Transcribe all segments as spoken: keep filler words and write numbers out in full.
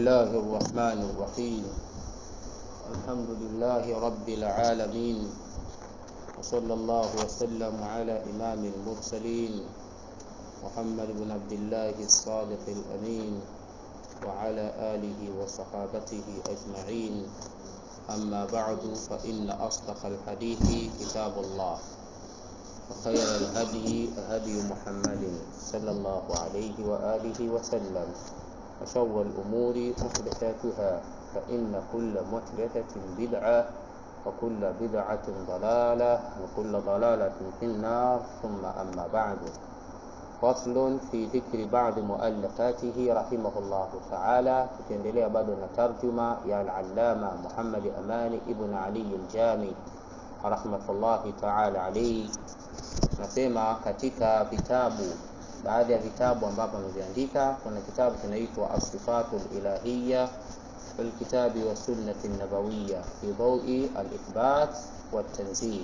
الله الرحمن الرحيم. الحمد لله رب العالمين، وصلى الله وسلم على إمام المرسلين محمد بن عبد الله الصادق الأمين وعلى آله وصحابته أجمعين. أما بعد، فإن أصدق الحديث كتاب الله، وخير الهدي هدي محمد صلى الله عليه وآله وسلم، وشر الأمور محدثاتها، فإن كل محدثة بدعة، وكل بدعة ضلالة، وكل ضلالة في النار. ثم أما بعد، فصل في ذكر بعض مؤلفاته رحمه الله تعالى. tukiendelea bado na tarjuma ya al-allama Muhammad Amani ibn Ali al-Jami rahmatullahi ta'ala alayhi. Nasema katika vitabu, baadhi ya vitabu ambavyo ameviandika, kuna kitabu kinaitwa As-Sifatul Ilahiyya fil Kitabi wa Sunnati an-Nabawiyya fi Dawi al-Ithbat wa at-Tanzih.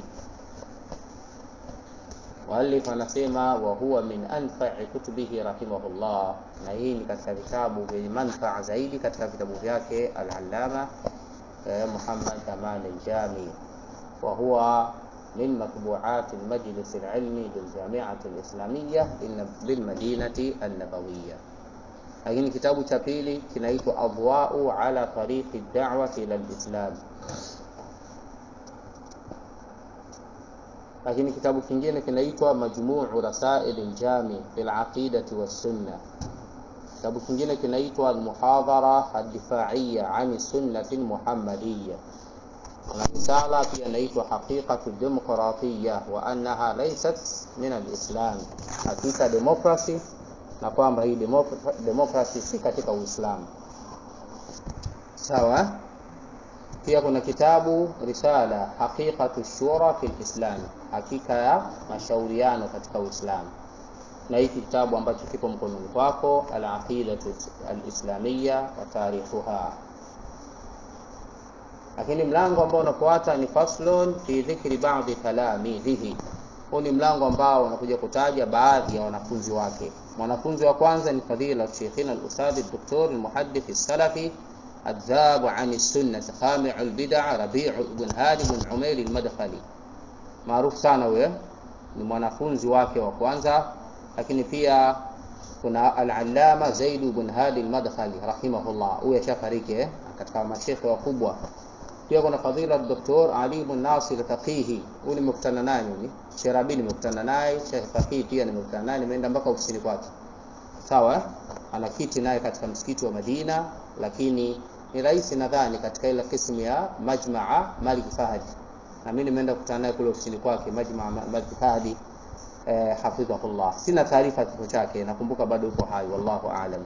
Muallif anasema wa huwa min anfa'i kutubihi rahimahullah, na hii ni katika vitabu vyenye manufaa zaidi katika vitabu vyake al-allama eh, Muhammad Aman al-Jami, wa huwa من مطبوعات المجلس العلمي للجامعة الإسلامية بالمدينة النبوية. lakini kitabu cha pili kinaitwa Adwa'u ala tariqi ad-da'wati ila al-Islam. lakini kitabu kingine kinaitwa Majmu'u Rasail al-Jami fil Aqidati was-Sunnah. kitabu kingine kinaitwa Al-Muhadhara ad-Difa'iyya 'an as-Sunnah al-Muhammadiyya. na risala pia inaitwa Haqiqatu Demokratiyya wa annaha laysat min al-Islam, hakika democracy, na kwamba hii democracy si katika Uislamu. Sawa. Pia kuna kitabu risala Haqiqatu Shura fil Islam, hakika ya mashauriano katika Uislamu. na hiki kitabu ambacho kipo mkononi kwako, Al-Aqidatu al-Islamiyya wa Tarikhuha. lakini mlango ambao unafuata ni faslun fi dhikri ba'd talamizihi. huu ni mlango ambao unakuja kutaja baadhi ya wanafunzi wake. mwanafunzi wa kwanza ni fadhila Sheikhina al-Ustadh al-Doktor al-Muhaddith al-Salafi الذاب عن السنة خامع البدع ربيع بن هادي بن عمير المدخلي. maarufu sana huyo, ni mwanafunzi wake wa kwanza. lakini pia kuna al-Allama Zaid ibn Hadi al-Madkhali rahimahullah, huyo shafariki katika mashekhe wakubwa. pia kuna fadhila Doktor Ali ibn Nasir Faqihi, huyu nimekutana naye mimi, Sherabi nimekutana naye, Sheikh Faqihi pia nimekutana naye, nimeenda mpaka ofisini kwake. sawa. ana kiti naye katika msikiti wa Madina, lakini ni rais nadhani katika ile kismu ya Majmaa Malik Fahd, na mimi nimeenda kukutana naye kule ofisini kwake Majmaa Malik Fahd eh, hafidhahullah. sina taarifa kifo chake, nakumbuka bado yuko hai, wallahu aalam.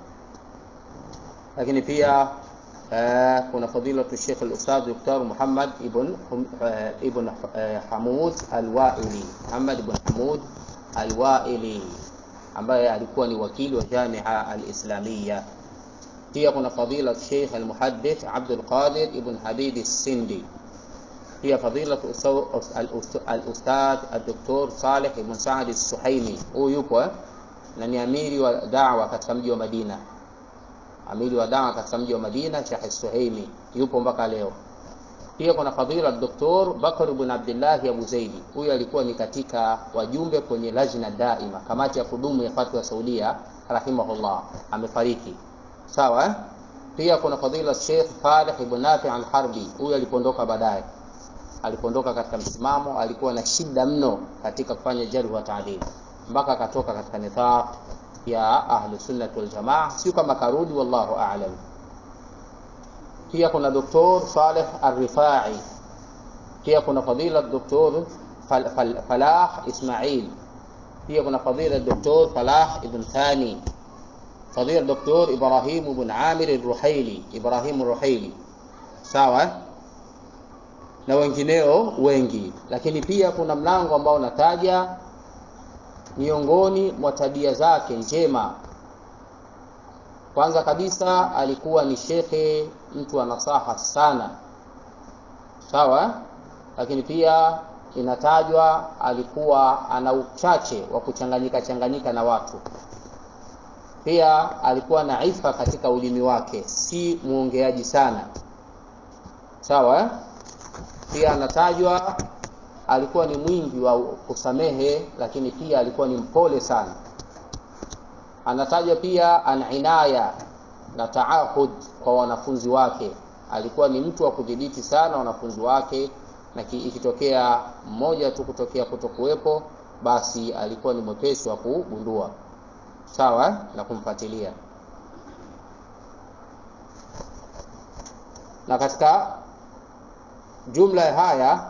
lakini pia eh, kuna fadhila tu Sheikh al-Ustadh Doktor Muhammad ibn eh, ibn eh, Hamud al-Wa'ili, Muhammad ibn Hamud al-Wa'ili, ambaye alikuwa ni wakili wa Jamia al-Islamiyya. pia kuna fadhila Sheikh al-Muhaddith Abdul Qadir ibn Habib al-Sindi. pia fadhila al-Ustadh al-Doktor Saleh ibn Saad al-Suhaimi, huyu yupo na ni amiri wa da'wa katika mji wa Madina. amiri wa da'wa katika mji wa Madina, Sheikh al-Suhaimi yupo mpaka leo. pia kuna fadhila Doktor Bakr ibn Abdullah Abu Zaidi, huyu alikuwa ni katika wajumbe kwenye lajna daima, kamati ya kudumu ya fatwa ya Saudia rahimahullah, amefariki. sawa. pia kuna fadhila Sheikh Falih ibn Nafi' al-Harbi, huyu alipondoka baadaye, alipondoka katika msimamo, alikuwa na shida mno katika kufanya jarh wa ta'dil, mpaka akatoka katika nitaq ya ahli sunnah wal jamaa, sio kama karudi, wallahu a'lam. pia kuna Doktor Saleh Ar-Rifai. pia kuna fadhila Doktor Fal, Fal, Falah Ismail. pia kuna fadhila Doktor Falah ibn Thani. fadhila Doktor Ibrahim ibn Amir al-Ruhaili, Ibrahim al-Ruhaili. sawa, na wengineo wengi. lakini pia kuna mlango ambao unataja miongoni mwa tabia zake njema. kwanza kabisa alikuwa ni shekhe, mtu wa nasaha sana. sawa. lakini pia inatajwa alikuwa ana uchache wa kuchanganyika changanyika na watu. Pia alikuwa na ifa katika ulimi wake, si muongeaji sana. Sawa eh? Pia anatajwa alikuwa ni mwingi wa kusamehe, lakini pia alikuwa ni mpole sana. Anatajwa pia an-inaya na taahud kwa wanafunzi wake. Alikuwa ni mtu wa kudhibiti sana wanafunzi wake, na ikitokea mmoja tu kutokea kutokuwepo, basi alikuwa ni mwepesi wa kugundua. Sawa na kumfuatilia. Na katika jumla ya haya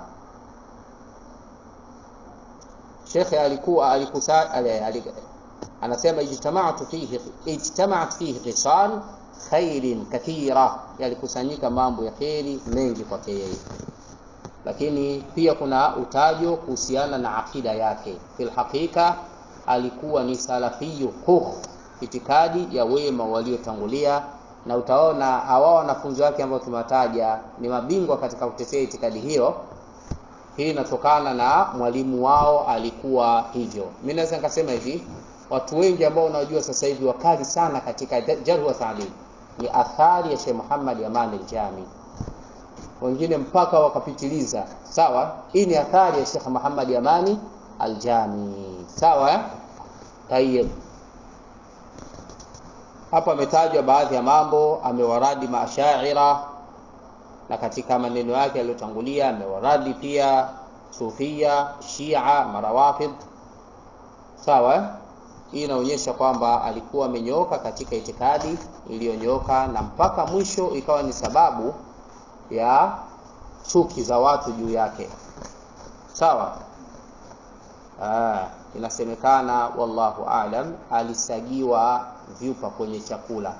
Sheikh alikuwa alikusa anasema ijtama'tu fihi ijtama'at fihi khisal khairin kathira, yalikusanyika mambo ya khairi mengi kwa yeye. Lakini pia kuna utajo kuhusiana na akida yake. Fil hakika alikuwa ni salafiyu kukh, itikadi ya wema waliotangulia, na utaona hawa wanafunzi wake ambao tumataja ni mabingwa katika kutetea itikadi hiyo. Hii inatokana na mwalimu wao alikuwa hivyo. Mimi naweza nikasema hivi, watu wengi ambao unajua sasa hivi wakali sana katika jarh wa ta'dil ni athari ya Sheikh Muhammad Aman al-Jami, wengine mpaka wakapitiliza. Sawa, hii ni athari ya Sheikh Muhammad Aman al-Jami. Sawa. Tayeb, hapa ametajwa baadhi ya mambo. Amewaradi maashaira, na katika maneno yake yaliyotangulia amewaradi pia sufia, shia, marawafid. Sawa. Hii inaonyesha kwamba alikuwa amenyooka katika itikadi iliyonyooka, na mpaka mwisho ikawa ni sababu ya chuki za watu juu yake. Sawa. Ah, inasemekana wallahu aalam alisagiwa vyupa kwenye chakula,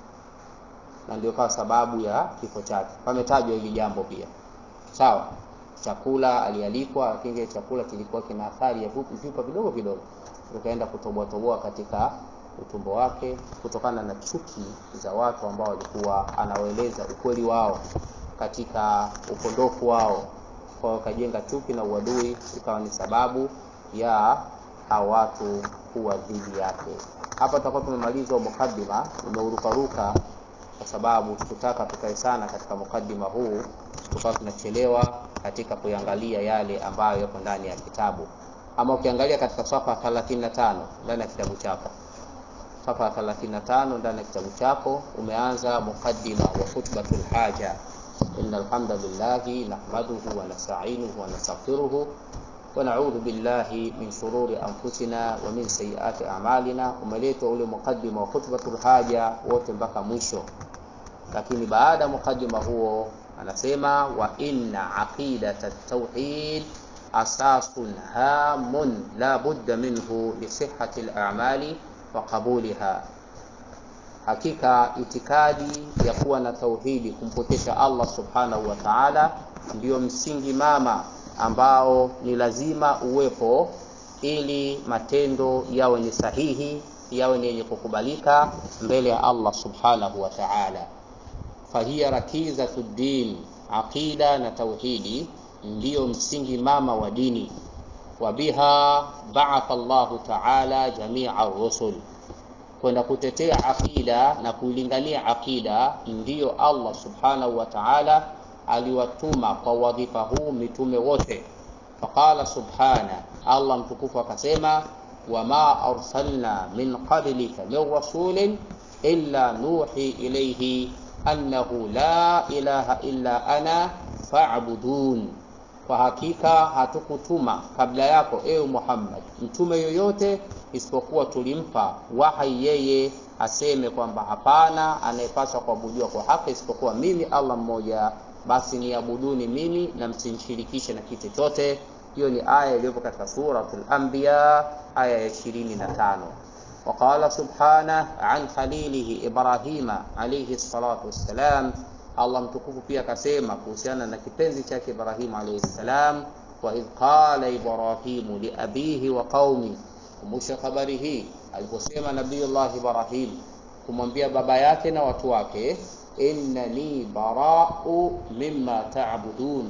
na ndio kwa sababu ya kifo chake. Pametajwa hili jambo pia. Sawa. Chakula alialikwa, lakini chakula kilikuwa kina athari ya vyupa vidogo vidogo, ukaenda kutoboa toboa katika utumbo wake, kutokana na chuki za watu ambao walikuwa anawaeleza ukweli wao katika upondofu wao, kwa kajenga chuki na uadui, ikawa ni sababu ya hao watu kuwa dhidi yake. Hapa tutakuwa tumemaliza mukaddima. Nimeurukaruka kwa sababu tukutaka tukae sana katika mukaddima huu, tukawa tunachelewa katika kuangalia yale ambayo yapo ndani ya kitabu. Ama ukiangalia katika safa thelathini na tano ndani ya kitabu chako, safa thelathini na tano ndani ya kitabu chako umeanza mukaddima wa khutbatul haja. Innal hamdalillahi nahmaduhu wa nasta'inuhu wa nastaghfiruhu wa na'udhu billahi min shururi anfusina wa min sayyiati a'malina. Umeletwa ule mukaddima wa khutbatul haja wote mpaka mwisho. Lakini baada ya mukaddima huo anasema wa inna aqidatat tauhid asasun hamun la budda minhu li sihhati al-a'mali wa qabuliha. Hakika itikadi ya kuwa na tauhidi, kumpokesha Allah subhanahu wa ta'ala, ndio msingi mama ambao ni lazima uwepo ili matendo yawe ni sahihi, yawe ni yenye kukubalika mbele ya Allah subhanahu wa ta'ala. Fahiya rakizatud din, aqida na tauhidi ndio msingi mama wa dini. Wa biha ba'atha Allah ta'ala jami'a ar-rusul, kwenda kutetea aqida na kuilingania aqida ndio Allah subhanahu wa ta'ala aliwatuma kwa wadhifa huu mitume wote. Faqala subhana, Allah mtukufu akasema, wama arsalna min qablika min rasulin illa nuhi ilayhi annahu la ilaha illa ana fa'budun. Kwa hakika hatukutuma kabla yako ewe Muhammad mtume yoyote isipokuwa tulimpa wahi yeye aseme kwamba hapana anayepaswa kuabudiwa kwa haki isipokuwa mimi Allah mmoja, basi niabuduni mimi na msinishirikishe na kitu chochote. Hiyo ni aya iliyopo katika suratul Anbiya aya ya ishirini na tano. Waqala subhanahu an khalilihi Ibrahima alayhi salatu wassalam, Allah mtukufu pia akasema kuhusiana na kipenzi chake Ibrahim alayhi salam, wa idh qala Ibrahimu li abihi wa qaumi. Kumbusha habari hii aliposema Nabiiullah Ibrahim kumwambia baba yake na watu wake, innani bara'u mimma ta'budun,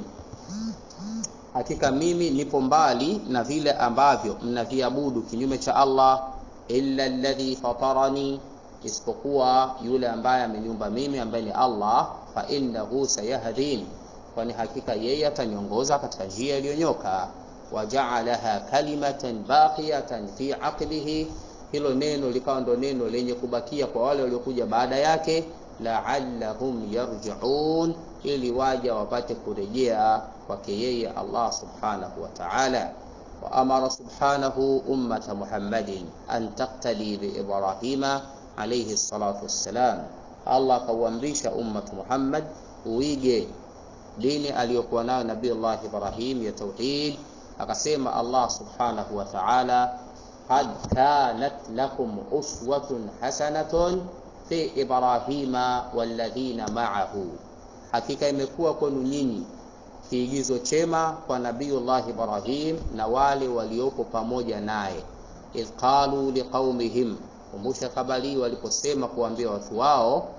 hakika mimi nipo mbali na vile ambavyo mnaviabudu kinyume cha Allah, illa alladhi fatarani, isipokuwa yule ambaye ameniumba mimi ambaye ni Allah, fa innahu sayahdin, kwani hakika yeye ataniongoza katika njia iliyonyoka. Waja'alaha kalimatan baqiyatan fi aqlihi, hilo neno likawa ndo neno lenye kubakia kwa wale waliokuja baada yake, la'allahum yarji'un, ili waja wapate kurejea kwake yeye Allah subhanahu wa ta'ala. Wa amara subhanahu ummata Muhammadin an taqtadi bi Ibrahima alayhi salatu wassalam, Allah kawaamrisha ummatu Muhammad uige dini aliyokuwa nayo Nabii Allah Ibrahim ya tauhid. Akasema Allah subhanahu wa ta'ala, qad kanat lakum uswatun hasanatun fi Ibrahima walladhina ma'ahu, hakika imekuwa kwenu nyinyi kiigizo chema kwa Nabiiullah Ibrahim na wale waliopo pamoja naye. Idh qalu liqaumihim, kumbusha kabali waliposema kuambia watu wao,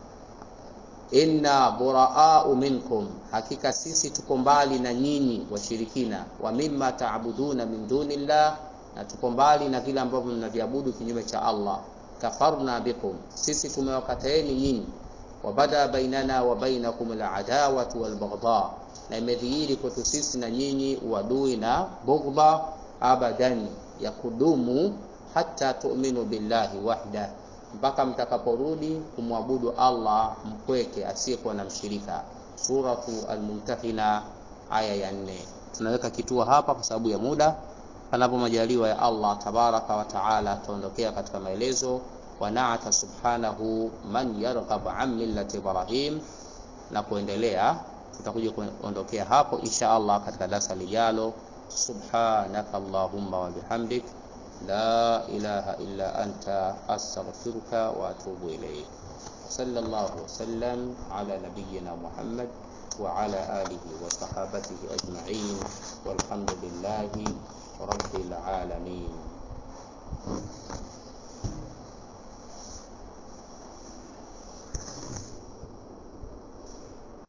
inna buraa'u minkum, hakika sisi tuko mbali na nyinyi washirikina, wa mimma ta'buduna min dunillah, na tuko mbali na vile ambavyo mnaviabudu kinyume cha Allah. Kafarna bikum, sisi tumewakataeni nyinyi. Wa bada bainana wa bainakum al-adawatu wal-baghdha, na imedhihiri kwetu sisi na nyinyi uadui na bughdha, abadan, ya kudumu, hatta tu'minu billahi wahda, mpaka mtakaporudi kumwabudu Allah mpweke asiyekuwa na mshirika. Suratu Al-Mumtahina aya ya nne. Tunaweka kituo hapa kwa sababu ya muda. Panapo majaliwa ya Allah tabaraka wa taala tuondokea katika maelezo wa na'ata subhanahu man yarghab an millati Ibrahim na kuendelea. Tutakuja kuondokea hapo insha Allah katika darasa lijalo. Subhanaka Allahumma wa bihamdik, la ilaha illa anta, astaghfiruka wa atubu ilayk. Sallallahu wa sallam ala nabiyyina Muhammad wa ala alihi wa sahabatihi ajma'in, walhamdulillahi rabbil alamin.